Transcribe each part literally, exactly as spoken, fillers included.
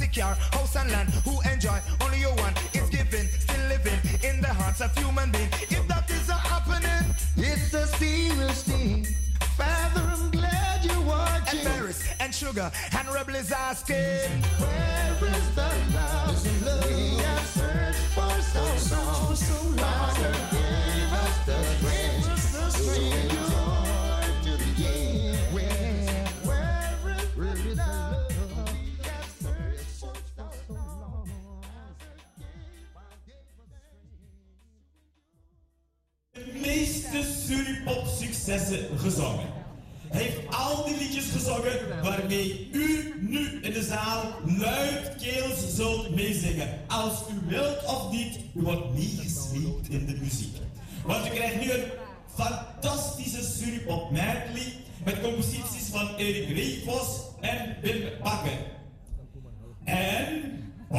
car, house and land. Who enjoy only you want is giving, still living in the hearts of human beings. If that is a happening, it's a serious thing. Father, I'm glad you're watching. And Paris and Sugar and Rebel is asking, where is the love? We have searched for so long. Father, give us the strength to endure to the end. Where is the love? We have searched for so long. De meeste Suripop-successen gezongen. Hij heeft al die liedjes gezongen waarmee u nu in de zaal luidkeels zult meezingen. Als u wilt of niet, u wordt meegesleept in de muziek. Want u krijgt nu een fantastische Suripop medley met composities van Erik Reekvos en Wim Bakker. En...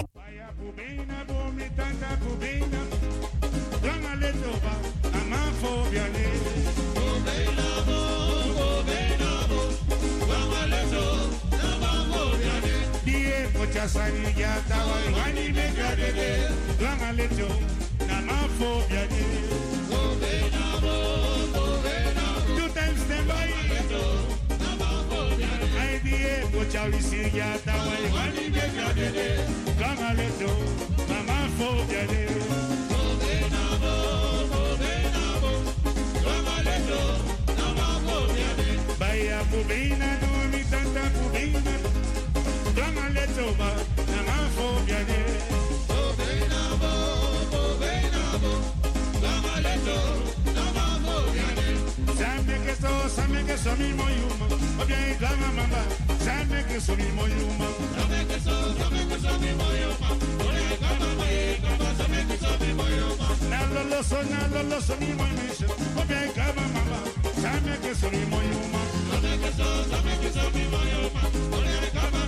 Sani ya tawa wani me gadede langa leto na mafobia ni gobena bo gobena two times stand by leto na mafobia ai die mo chawisi ya tawa wani me gadede langa leto na mafobia ni gobena bo gobena bo langa leto na mafobia ni baya bubina no mi tanta bubina Drama let's over, Nama phobia, Bobena, Bobena, Drama let's over, Nama phobia. Sameke so, Sameke so mi moyuma, Obia Drama Mamba, Sameke so mi moyuma, Sameke so, Sameke so mi moyuma, Obia Drama Mamba, Sameke so mi moyuma, Nalolo so, Nalolo so mi moymisha, Obia Drama Mamba, Sameke so mi moyuma, Sameke so, Sameke so mi moyuma, Obia Drama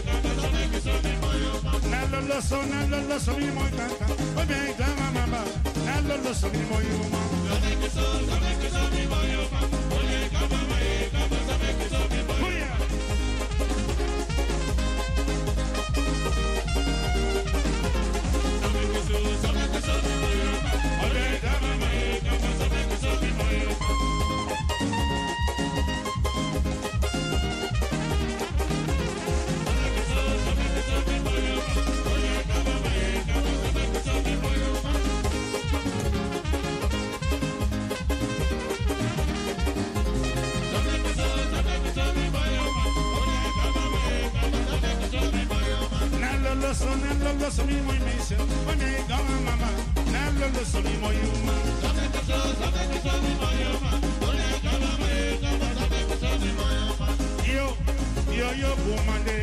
Nalolo so, nalolo so mi moy tanta, obey drama mama. Nalolo so mi moy uma. Sameke so, sameke so mi moy uma. Obey drama mama, sameke so mi moy uma. Sameke so, sameke so mi moy uma. Obey drama mama, sameke so mi moy uma. Nalolo so, nalolo so mi moy misha, obey drama mama. Nalolo so mi moy uma. Sameke so, sameke so mi moy uma. Obey drama mama, sameke so mi moy uma. Yo, yo yo kumande.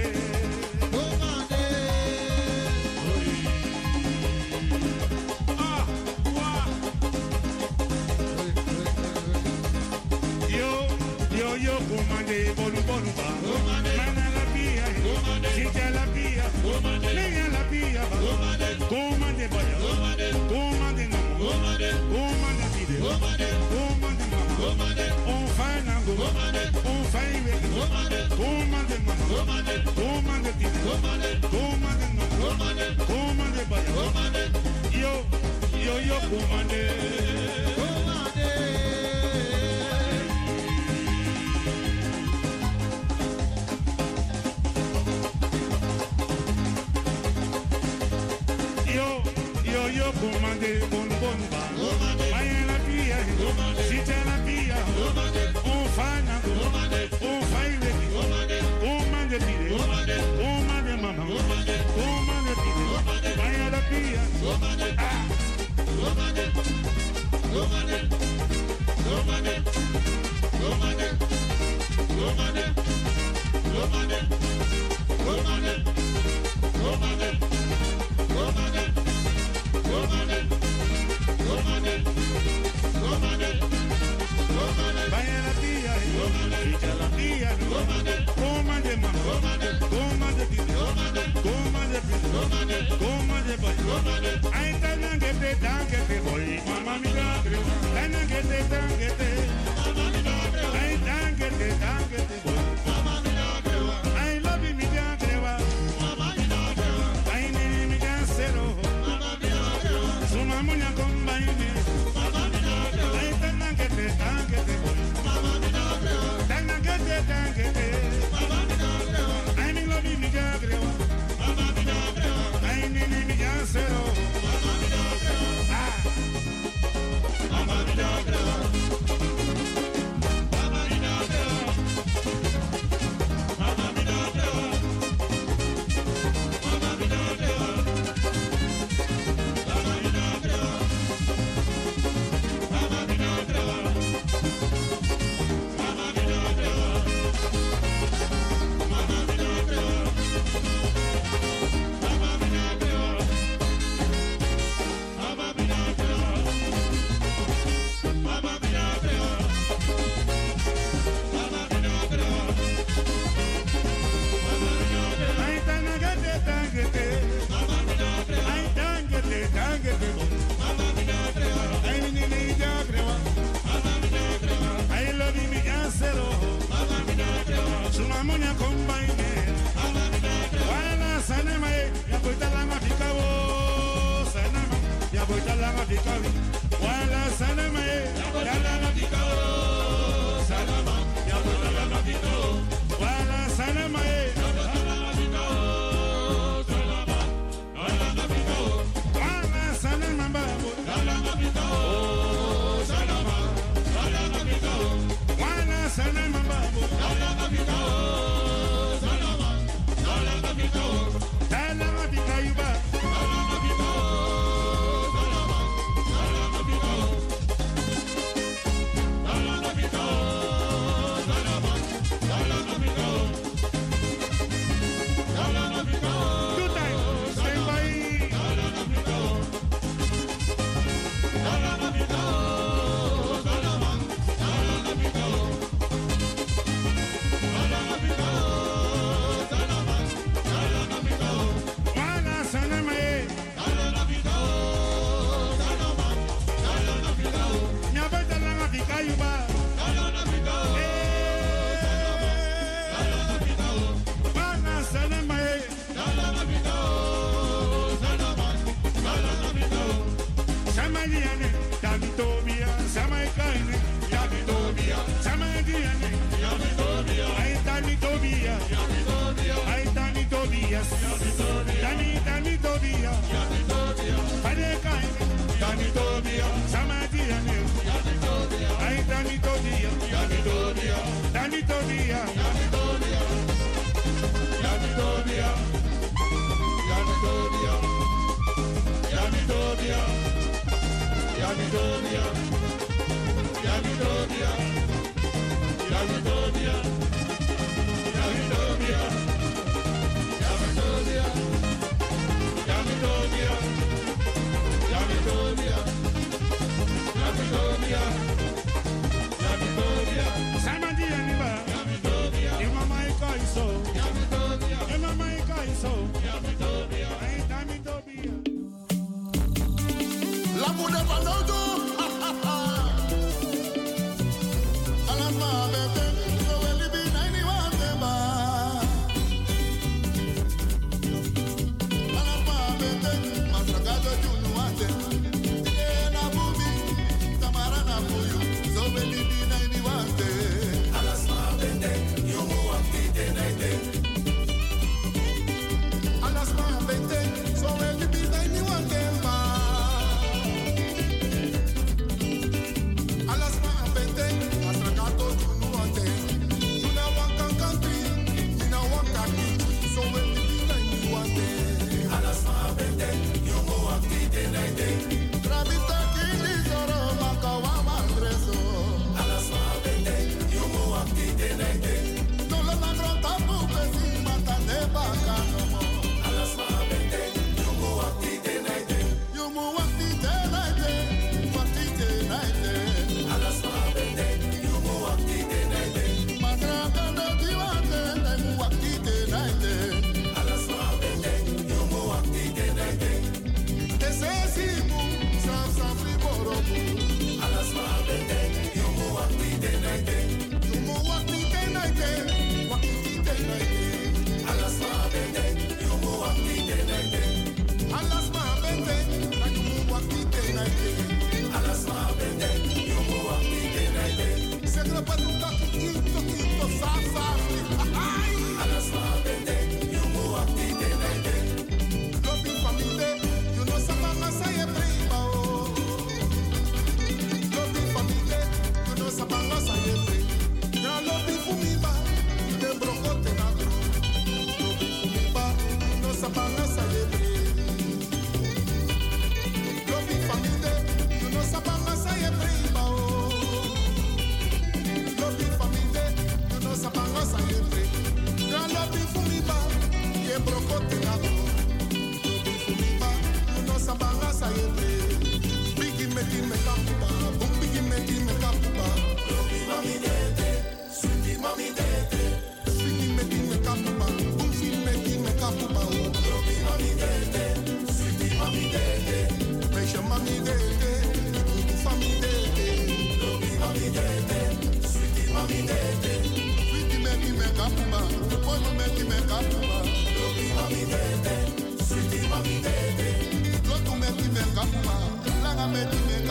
Yo comandé, bolu bolu ba. Mana la pia, chicha la pia, leña la pia ba. Comandé baya, comandé no, comandé pide, comandé mama, on fait nango, on fait ibe, comandé mama, comandé pide, comandé no, comandé baya. Yo, yo yo comandé. Yo comandé, bon bon ba. Vaya la pia, si te la pia. On fait nango, on fait ibe, comandé pide, comandé mama, comandé pide. Vaya la pia, ah. Comandé, comandé, comandé, comandé, comandé, comandé, comandé, comandé, comandé. Comandé, comandé, comandé, comandé. Vaya la tía, chicha la tía, comandé, comandé, mama, comandé, comandé, comandé, comandé, comandé, comandé, comandé. Ay, tanangete, tangete, boy, mama milagre, tanangete, tangete, mama milagre, ay, tangete, tangete, boy, mama milagre, ay, love me milagre, mama milagre. Wala sanama e. Dala mapika o. Sanama. Yabo dala mapika o. Wala sanama e. Dala mapika o. Sanama. Dala mapika o. Wala sanama babo. Dala mapika o. Sanama. Dala mapika o. Wala sanama babo. Dala mapika o. Sanama. Dala mapika o. Dala mapika yuba. Dala mapika o. Dani, Dani, Tobia, Padekai, Dani, Tobia, Samadiane, Ay, Dani, Tobia, Dani, Tobia, Dani, Tobia, Dani, Tobia, Dani, Tobia, Dani, Tobia, Dani, Tobia, Dani, Tobia, Dani, Tobia, Dani, Tobia, Dani, Tobia. La muda panodo, alas ma bete, so eli bi naini wa temba. Alas ma bete, masragado junu ate. E na bubi, tamara na puyo, so eli bi naini wa te. Alas ma bete, yumu akite naite. Alas ma bete, so eli bi naini wa temba.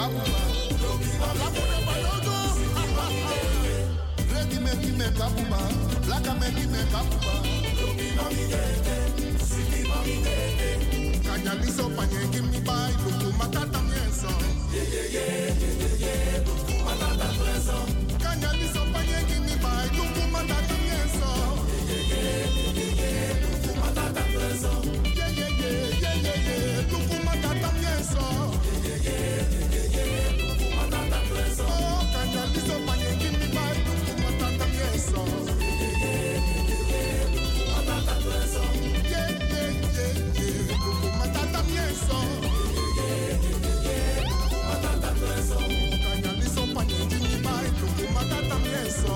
kapuba. La pura palogo. Ready me ki me kapuba. La ka me ki me kapuba. Kanyaliso panye give me by. Luku matata mieso. Yeah yeah yeah yeah yeah. Luku matata mieso. Kanyaliso panye give me by. Luku matata mieso. Yeah yeah yeah yeah. Luku matata mieso. Yeah yeah yeah yeah yeah yeah. Luku matata mieso. Yeah yeah yeah yeah yeah. Luku matata mieso. Oh, kanyaliso panye give me by. Luku matata mieso. Yeah yeah yeah yeah. Luku matata mieso. Yeah yeah yeah yeah. Luku matata mieso. Kanyaliso panye give me by. Luku matata mieso.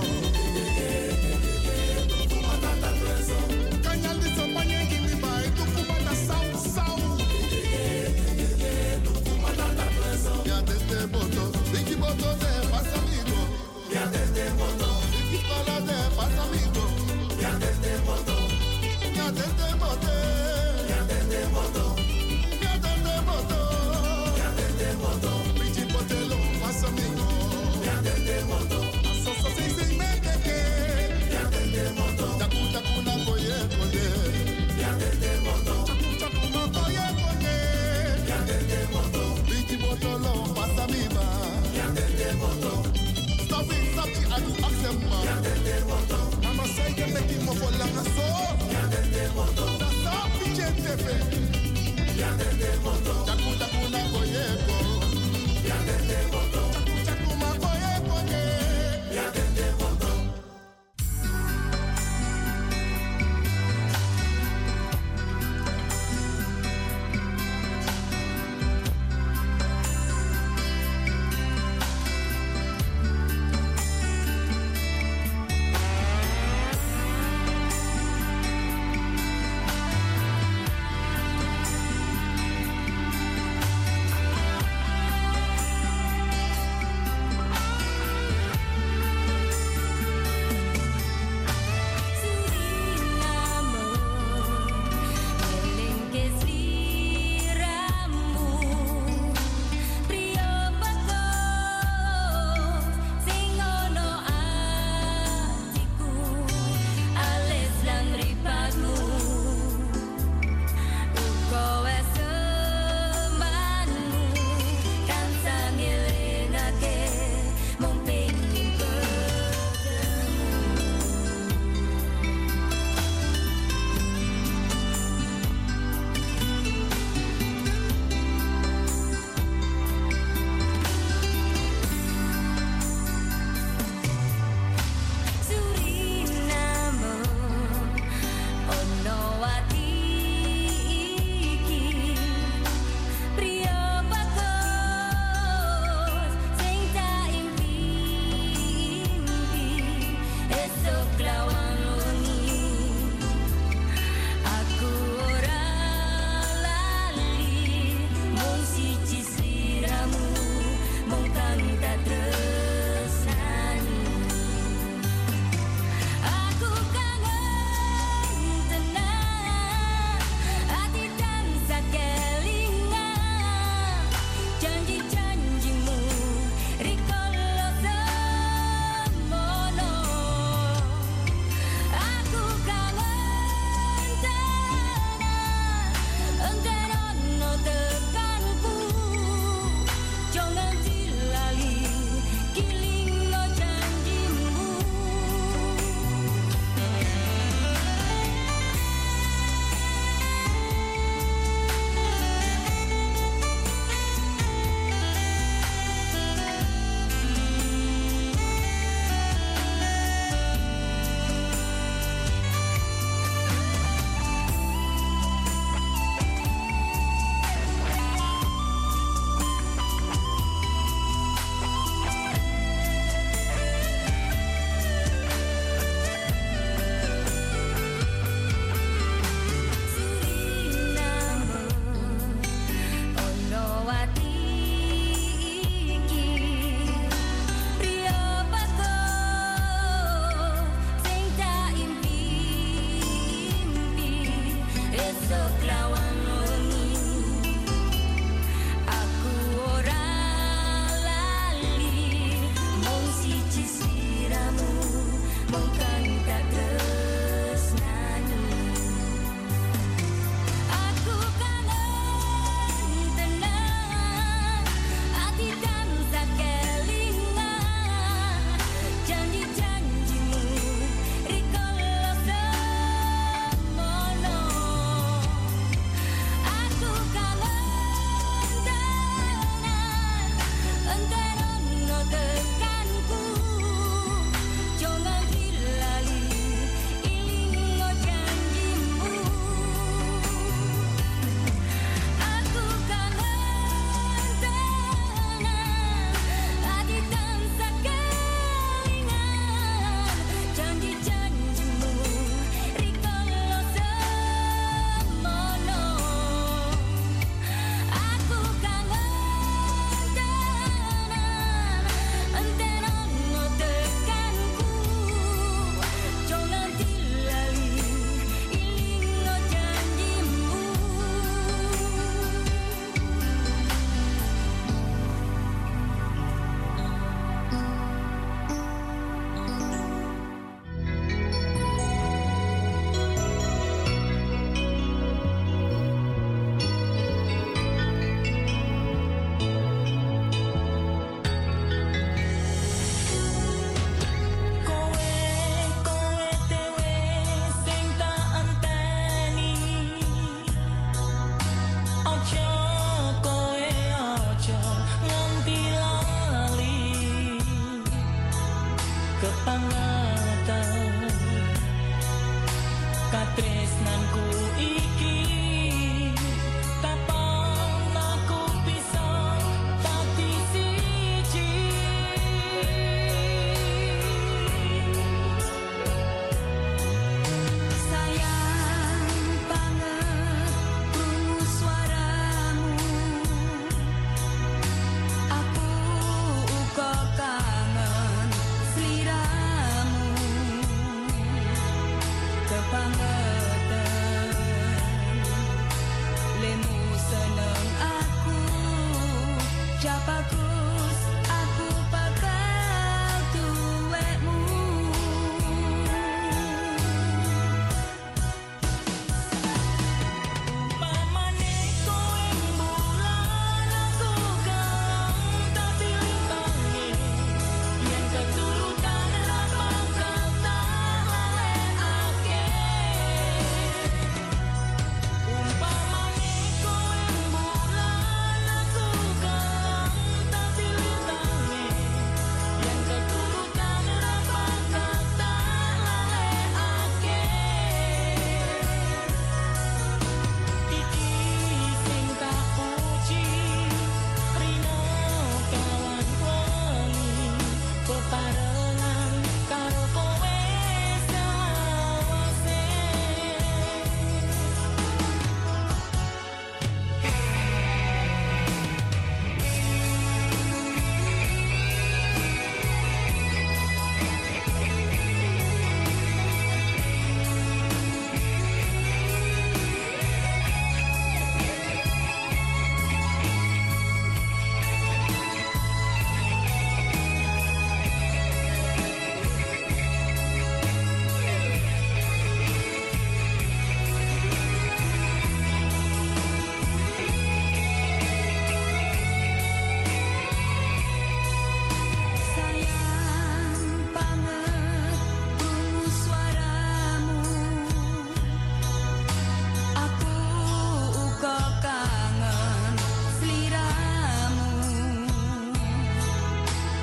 Kanyaliso panye give me by. Luku matata sound sound. Ya desde boto, Vicky boto de pasa amigo. Ya desde boto, Vicky pala de pasa amigo. Ya desde boto, ya desde boto, ya desde boto, ya desde boto, ya desde boto, Vicky botelo pasa amigo. Ya desde boto, so so si si me que, ya desde boto, chacu chacu na koye koye. Ya desde boto, chacu chacu na koye koye. Ya desde boto, Vicky botelo pasa amigo. Ya desde boto, stop it, stop it, I do accept ma. Ya desde boto, mama say you make him mo for long so. Ya desde boto, stop it, gente. Ya desde boto, chacu chacu na koye ko. Ya desde boto, chacu chacu ma koye koye. Ya desde boto.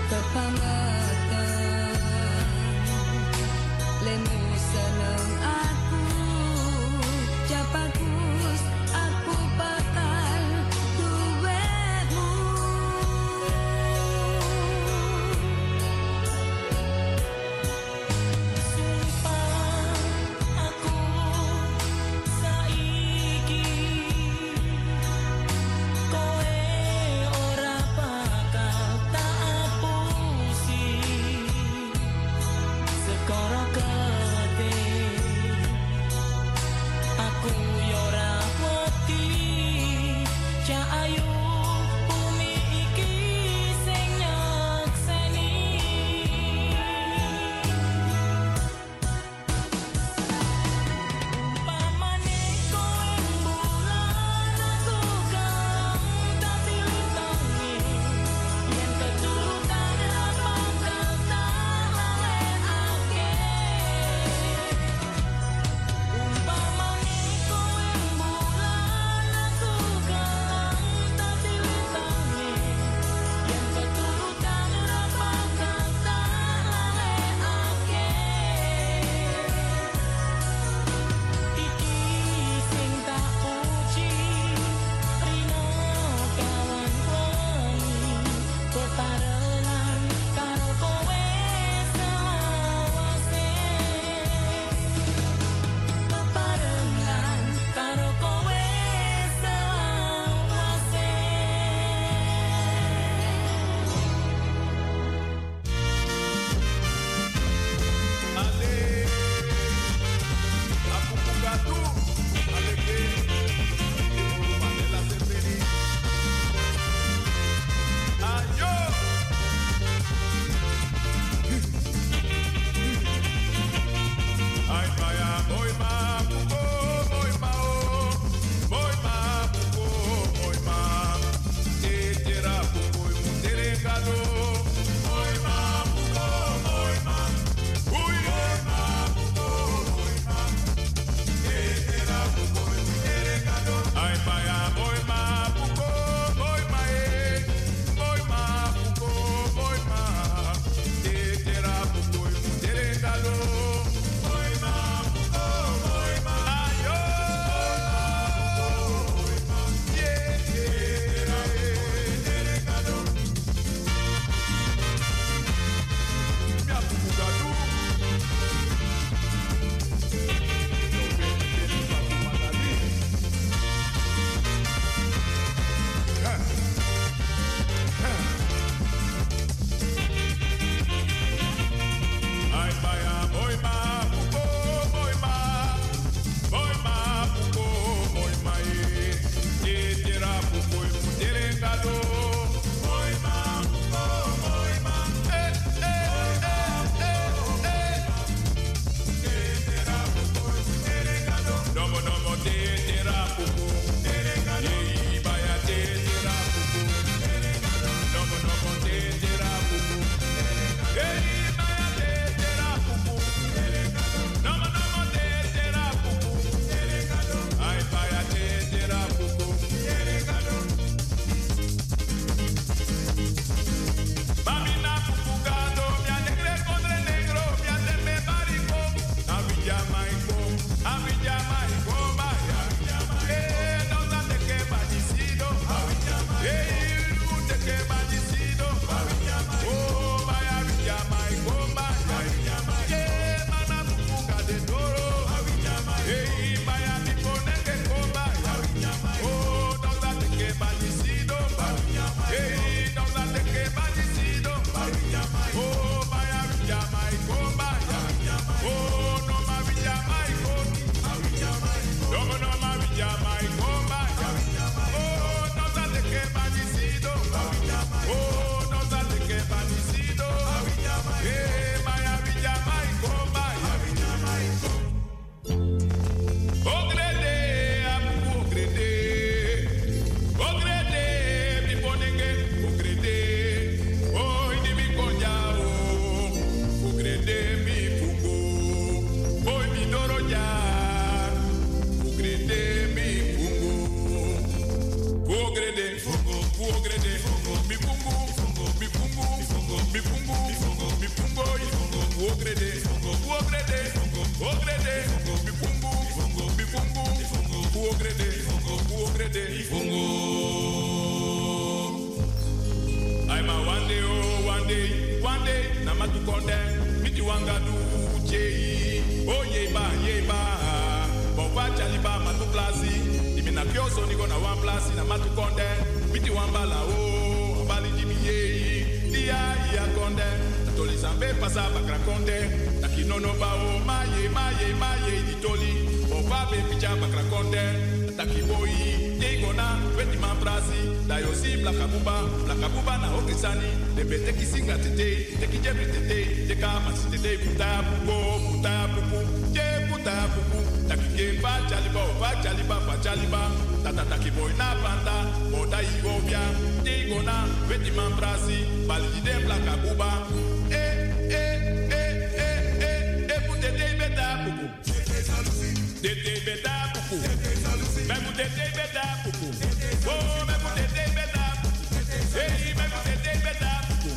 Koro gede ogrede, bifungu, bifungu, bifungu, ogrede, ogrede, bifungu. I'm a one day, oh, one day, one day, namatu konde, miti wangadu, chei, oh, yeba, yeba, boba chaliba, matu plasi, imina kyoso ni gona one plasi, namatu konde, miti wambala, oh, ambali jimi yei, dia, ia konde, natoli zambe pasa bakra konde, takinono ba, oh, maye, maye, maye, ditoli, boba be picha bakra konde, takiboi, gona, weti mambrasi, dayosi, blakabuba, blakabuba na okesani, debe teki singa tete, teki jebi tete, teka masi tete, puta pupo, puta pupu, je puta pupu, taki gemba, chaliba, oba, chaliba, pa chaliba, tata taki boy na panda, moda igobia, gona, weti mambrasi, balide blakabuba, eh, eh, eh, eh, eh, eh, putete beta pupu, tete beta pupu, me putete beta pupu. Oh, me putete beta. Hey, me putete beta.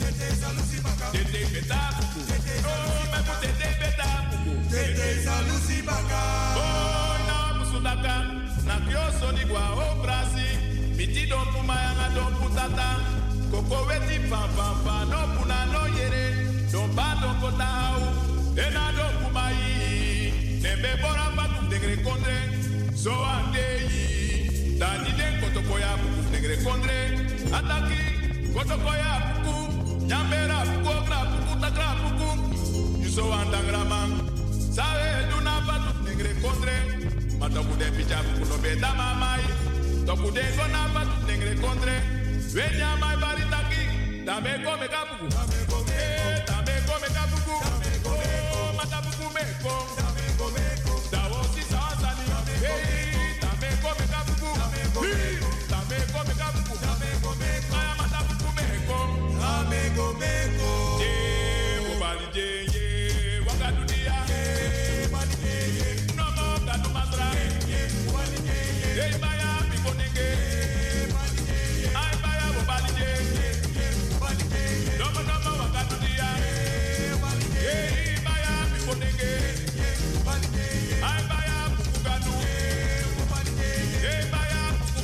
Tete beta. Oh, me putete beta. Tete salusi baka. Oh, na musudaka. Na kyoso ni gwa o brasi. Miti don pumayanga don putata. Koko weti pam pam pam. No puna no yere. Don ba don kotau. Ena don pumayi. Nembe bora patu degre kondre. So andei. Dani den kotokoya buku negre kondre ataki kotokoya buku nyambera buku gra buku tagra buku yuso andangrama sabe duna batu negre kondre matoku de picha buku no beta mamai toku de gona batu negre kondre wenya mai baritaki tambe come kabuku eh tambe come kabuku oh mata buku meko tambe come ko dawo si sasani eh tambe come kabuku Dame come capu, dame come, I mata buku meko, dame come meko. Je, bobali je, je, wakadu dia, je, bobali je, je, no mo kadu matra, je, bobali je, je, je, baya bikonenge, bobali je, je, ay baya bobali je, je, je, bobali je, je, no mo no mo wakadu dia, je, bobali je, je, baya bikonenge, je, bobali je, je, ay baya buku kadu, je, bobali je, je, baya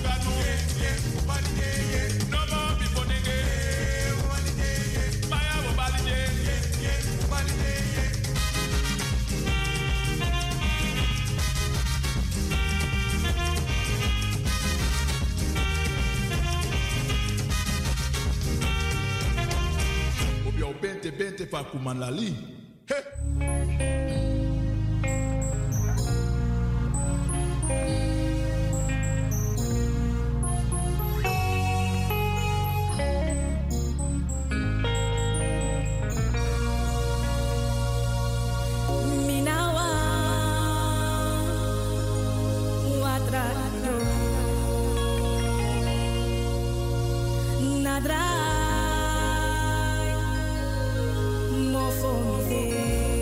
Bente bente pa kumanlali. Hey. Minawa watrado nadra. For me.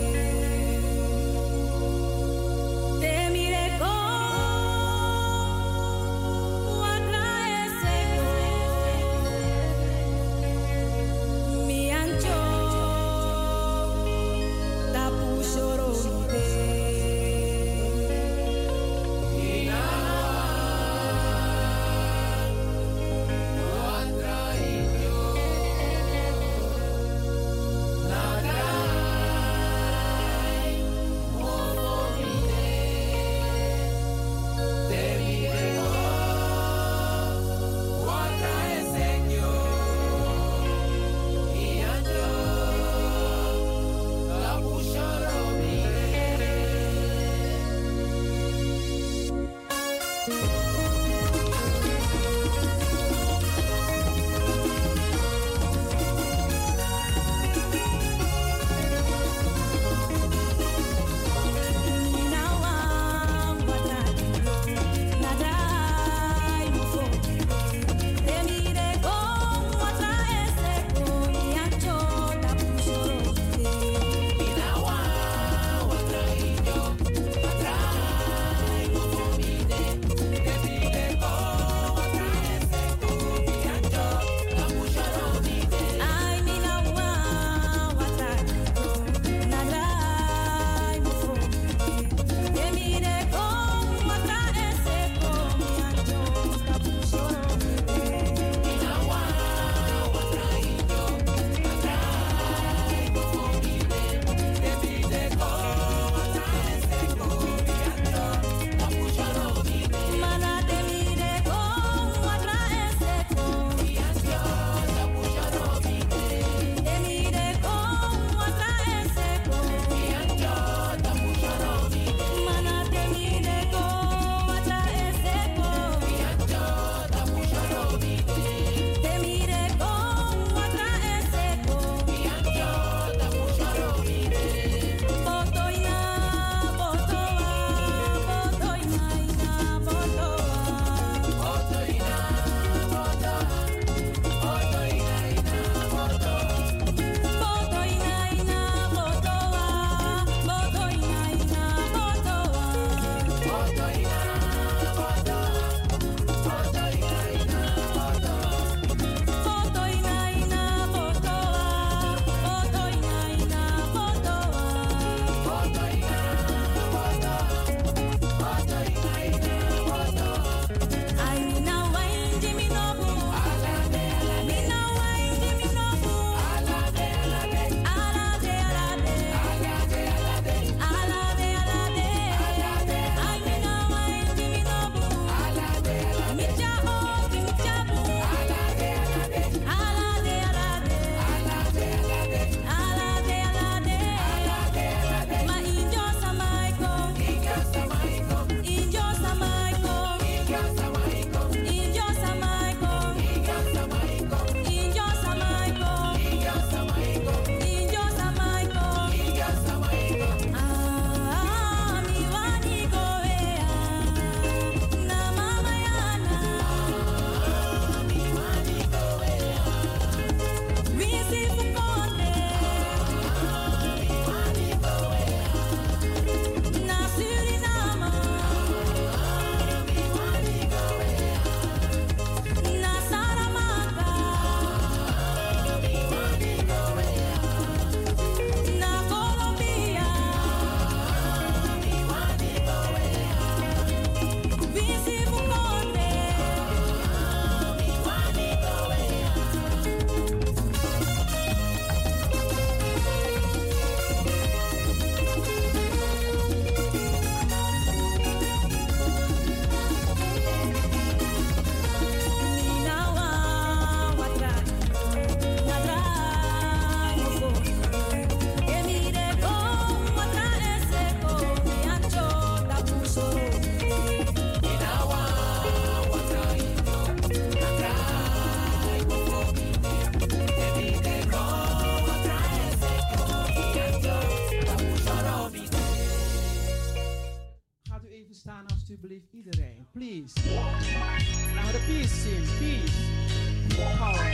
alsjeblieft iedereen. Please. Laten we de peace zien. Peace. Power.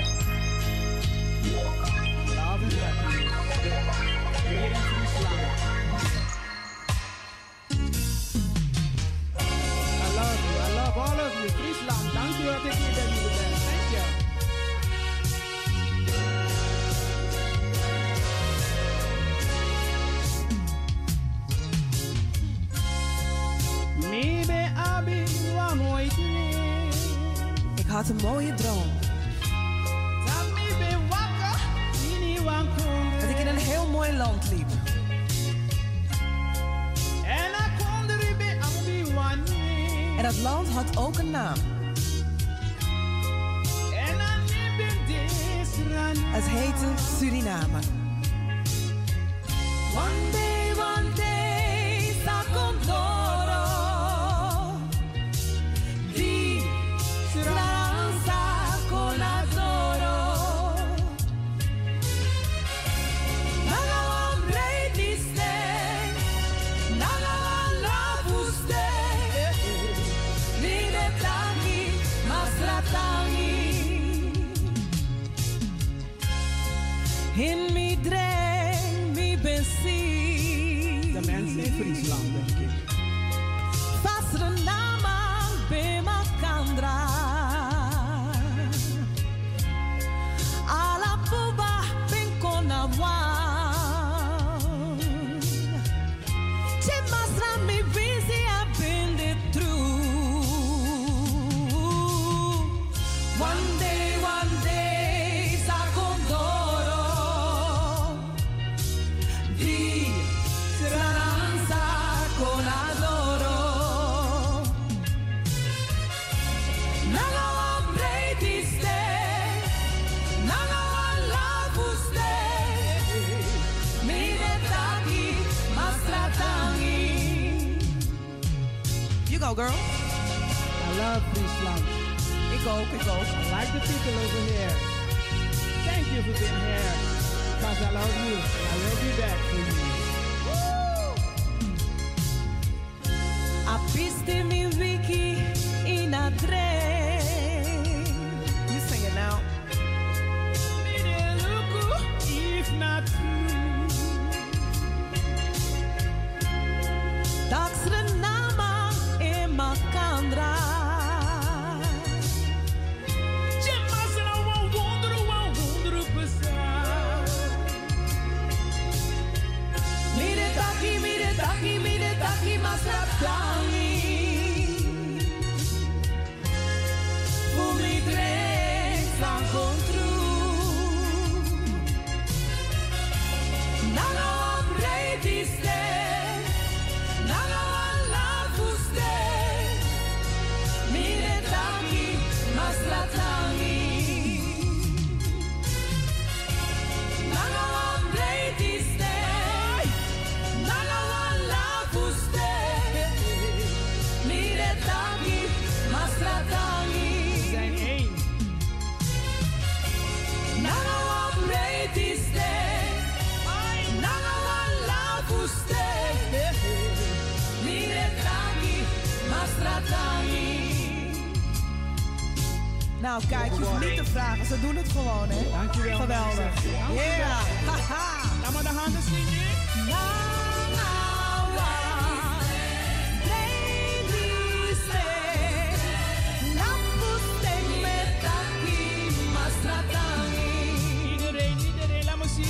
Love and happiness. Hier in Friesland. I love you. I love all of you. Friesland. Dank u dat ik hier ben. Thank you. Ik had een mooie droom. Dat ik in een heel mooi land liep. En dat land had ook een naam. Het heette Suriname. One day, one day, sa condoro. Di speranza con adoro. Nagawan brei ste, nagawan labuste. Mire tangi, masratangi. In mi dreng, mi bensin. De mensen in Friesland, denk ik. Fasrenama bema kandra. Ala puba benkona wan. Che masra mi busy a been the truth. One day, one day, sa condoro. Di speranza con adoro. Nagawan brei ste, nagawan labuste. Mire taki, mastratangi. You go, girl. I love Friesland. Ik ook, ik ook. I like the people over here. Thank you for being here. Because I love you. I will be back for you. A piste mi wiki in a dream. You sing it now. If not true. Taxrenama in Makandra. Mire taki, mire taki, mire taki, masratangi. Voor mi dreng van contru. Nagawan brei ste, nagawan labuste. Mire taki, masratangi. Nagawan brei ste, nagawan labuste. Mire taki, masratangi. We zijn één. Nagawan brei ste, nagawan labuste. Mire taki, masratangi. Nou, kijk, je hoeft niet te vragen. Ze doen het gewoon, hè? Dankjewel. Geweldig. mensen. Dankjewel. Yeah. Haha. Laat maar de handen zien. Iedereen, iedereen, laat me zien.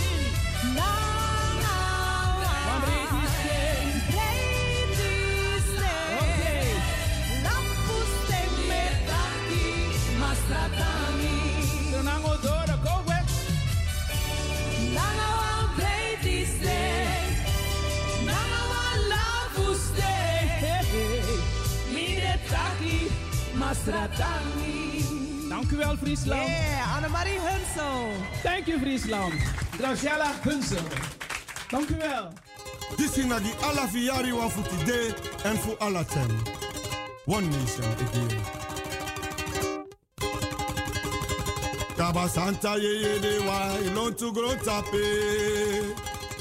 Sonango Dora, go west. Dank u wel, Friesland. Yeah, Annemarie Hunsel. Thank you, Friesland. Graciela Hunsel. Dank u wel. This is die alla fiari wa voor today en voor alla tem. One nation again. Kaba Santa ye ye de wa ilon to grow tape.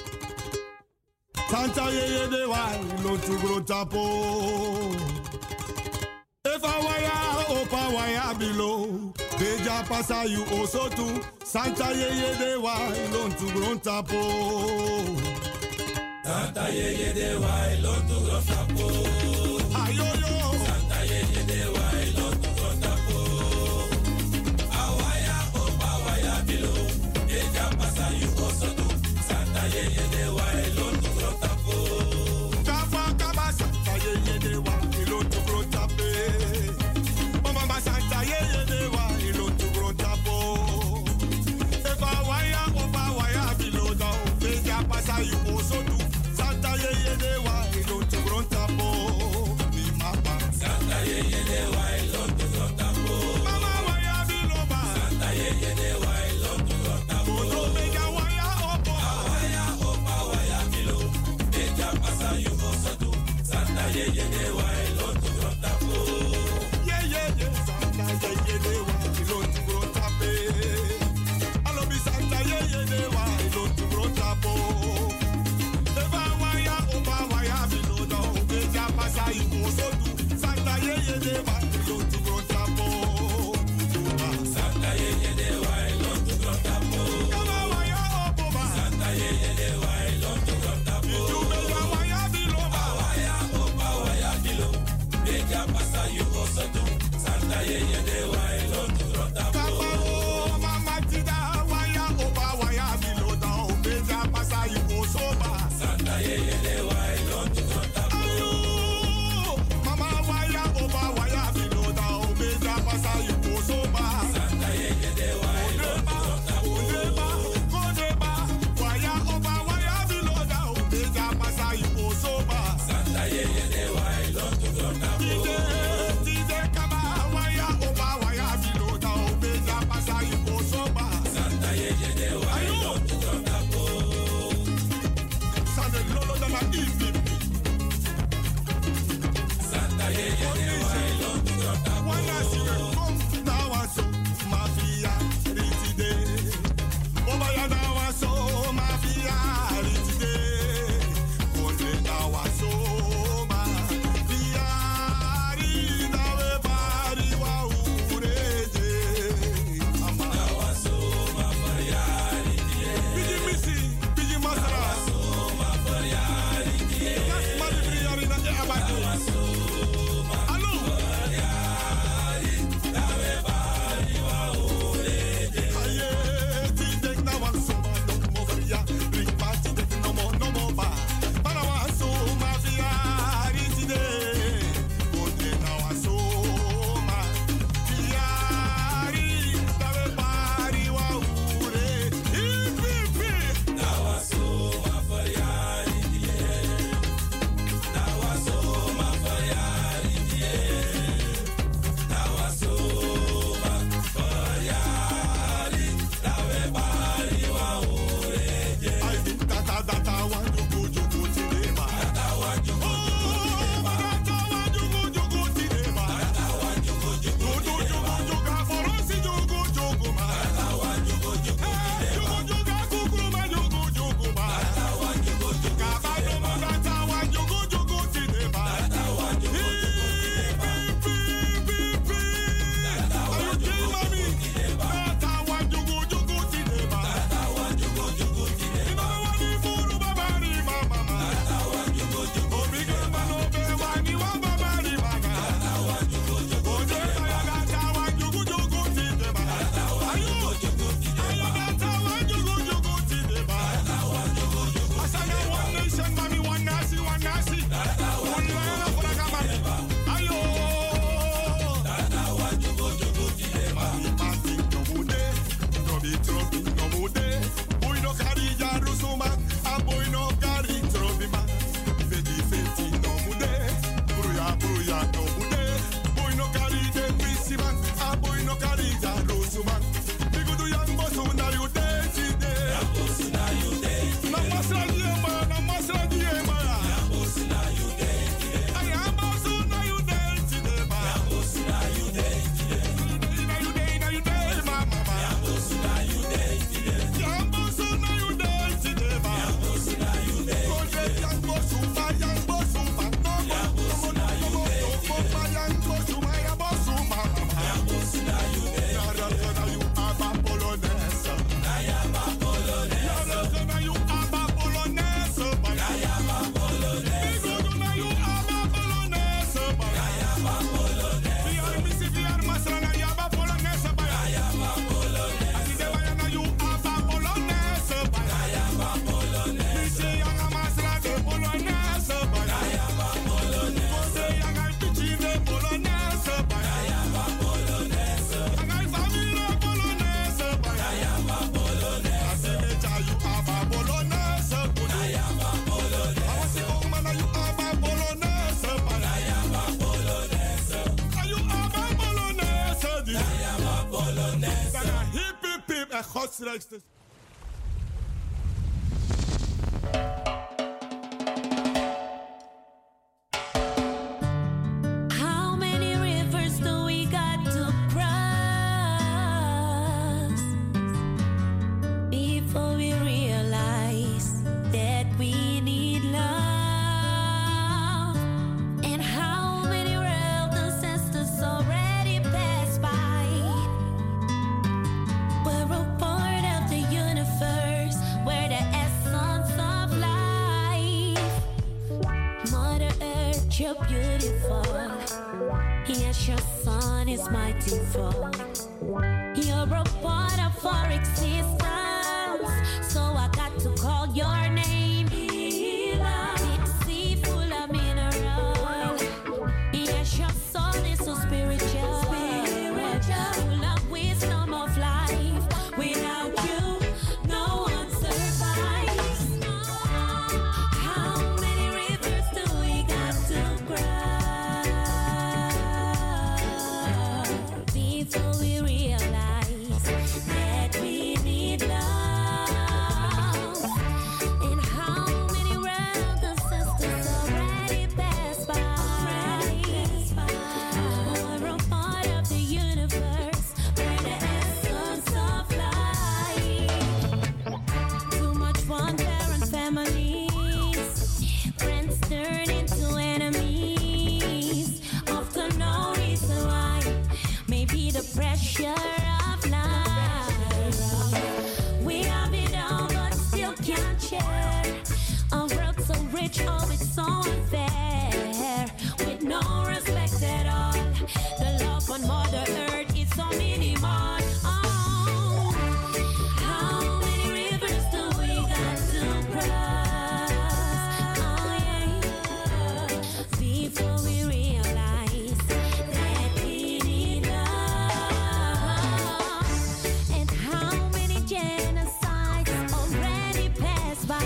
Santa ye ye de wa ilon to grow tapo. waya, opa waya below. Deja pasa you also too. Santa ye ye de wa, ilon tu grunta po. Santa ye ye de wa, ilon tu grunta po. Ayo yo. Santa ye ye de wa, ilon tu grunta po. Awaya, opa waya below. Deja pasa you also too. Santa ye ye de wa, ilon tu grunta po. Kafa kaba Santa ye ye de wa, ilon tu grunta pe. Mama Santa ye ye de wa, ilon tu grunta po. Eva waya, opa waya below down. Deja pasa you also too. Santa ye ye de wa, ilon tu grunta po. Mi mama. Santa ye ye de wa, ilon tu grunta po. Mama waya below ba. Santa ye ye de wa, ilon tu grunta po. Odo mega waya opo. Awaya, opa waya below. Deja pasa you also too. Santa ye ye de wa, ilon tu grunta po. Yeah yeah yeah. Santa ye ye de wa, ilon tu grunta pe. Alo bi Santa ye ye de wa, ilon tu grunta po. Eva waya opa waya below down. Deja pasa you also too. Santa ye ye de wa, ilon tu grunta po. Santa ye ye de wa, ilon tu grunta po. Kama waya opo ba. Santa ye ye de wa, ilon tu grunta po. You mega waya below ba. Awaya, opa waya below. Deja pasa you also too. Santa ye ye de wa, ilon tu grunta po. Kama o mama tida waya opa waya below down. Deja pasa you also ba. Santa ye ye de wa, ilon tu grunta po. Mama waya opa waya below. straks. How many rivers do we got to cross before we realize that we need love? And how many world ancestors already passed by? We're a part of the universe, we're the essence of life. Mother Earth, you're beautiful. Yes, your sun is mighty full. You're a part of our existence, so I got to call your name. Healer, sea full of mineral. Yes, your soul is so spiritual, full of wisdom of life. Without you, no one survives. How many rivers do we got to cross before we realize that we need love? And how many world ancestors already passed by? We're a part of the universe, we're the essence of life. Too much one parent families, friends turn into enemies. Often no reason why, maybe the pressure of life. We have it all but still can't share. A world so rich, oh it's so unfair, with no respect at all. The love on Mother Earth is so minimal. Oh, how many rivers do we got to cross? Oh yeah, before we realize that we need love. And how many genocides already passed by?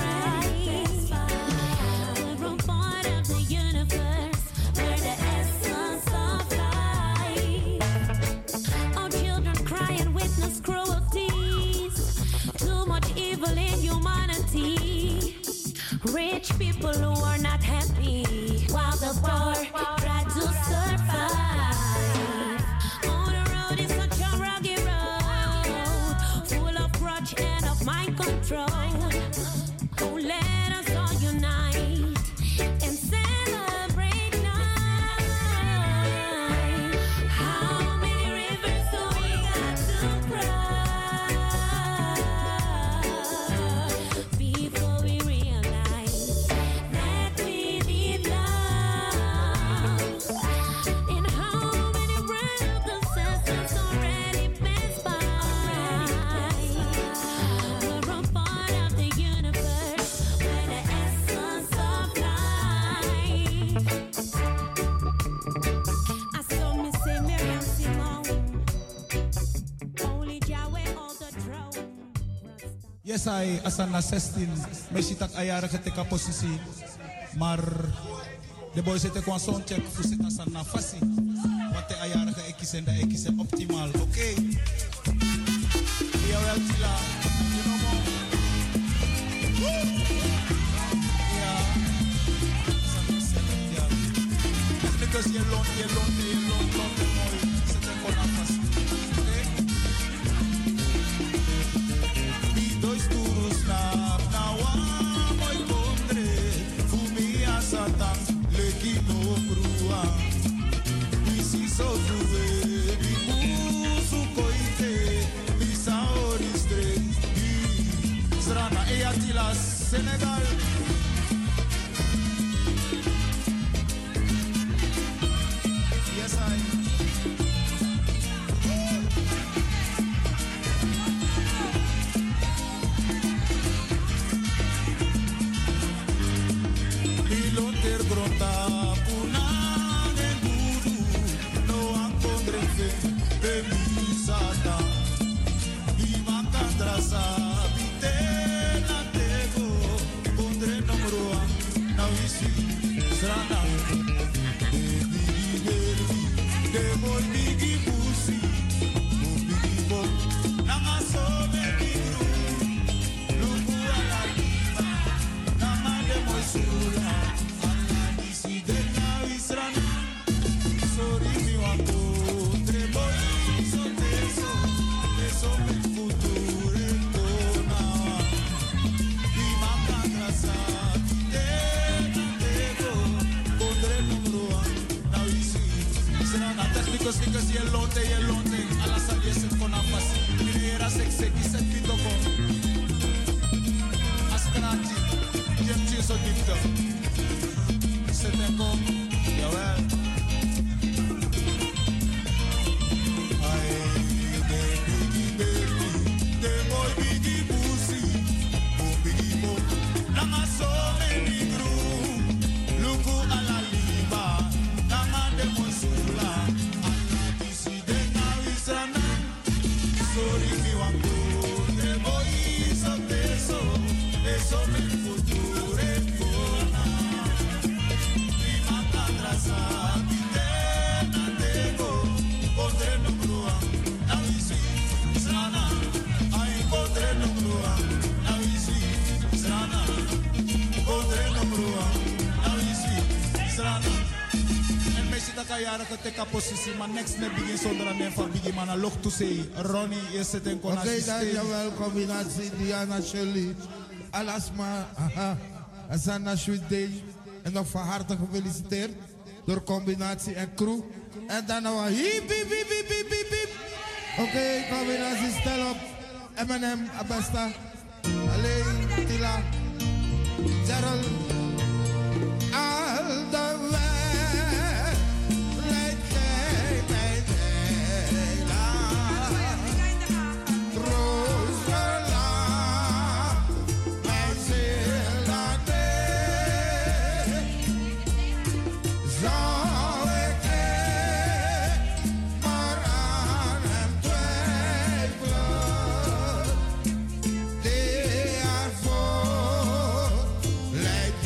We're a part of the universe, we're the essence of life. Our children cry and witness cruelties. Too much evil in humanity. Rich people who are not happy, while the poor try to survive. Oh, the road is such a rugged road, full of grudge and of mind control. Oh, let us all unite and celebrate night. How many rivers do we got to cross before we realize that we need love? And how many world ancestors already passed by? We're a part of the universe, we're the essence of life. I saw me say Miriam Simone, only Yahweh on the throne. Yes, I asan na zestien. Messi tak ayara ketika posisi. Maar de boy zit kwa soundcheck fu sit asan na fasi. Wat de ayara ke ekisen da ekisen optimal. Oké. Okay. Ja wel tila. You know mo. Ja. Asan na seven ja. Because je lont, je lont, je lont, lont mooi. Zit kwa na fasi. Oké. Dois turus na na wa moi pondre fumi asatan leki no brua isi so juve bi musu koite bisa oristre srana e atila Senegal. Yes I Ilonter gronda puna en guru no ankondre fe bemisata imakandrasa bite na tego kondre nomroa na wisi srana de digi de boy bigi busi bigi bo nanga sobe Because because ye lonte ye lonte ala salie se kona fasi. Era sexe ki se pitoko. Askrati. Jem ti so dikta. Se tenko. Jawel. Ay baby baby. De boy bigi pussy. Bo bigi bo. Nanga so many groove. Luku ala liba. Nanga de monsula. Sorry, mi wangu, the boy is a peso, peso me future kona. Mi mata trasa, pitena tego, pondre no grua, na visi, strana. Ay, pondre no grua, na visi, strana. Pondre no grua, na visi, strana. Mesita kayara ka teka posisi, maar next ne begin zonder een van bigi man a log to say. Ronnie is het in kona. Oké, dan jawel, combinatie Diana Shirley, Alasma, aha, Asana Sweet Day. En nog van harte gefeliciteerd door combinatie en crew. En dan nog een hiep, hiep, hiep, hiep, hiep, hiep, hiep. Oké, combinatie, stel op. M en M, Abesta, Alleen, Tila, Gerald, all the way. Like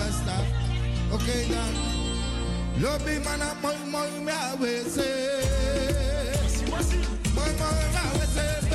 basta. Oké okay, dan. Lobby mana mooi mooi me awese. Mooi mooi me awese.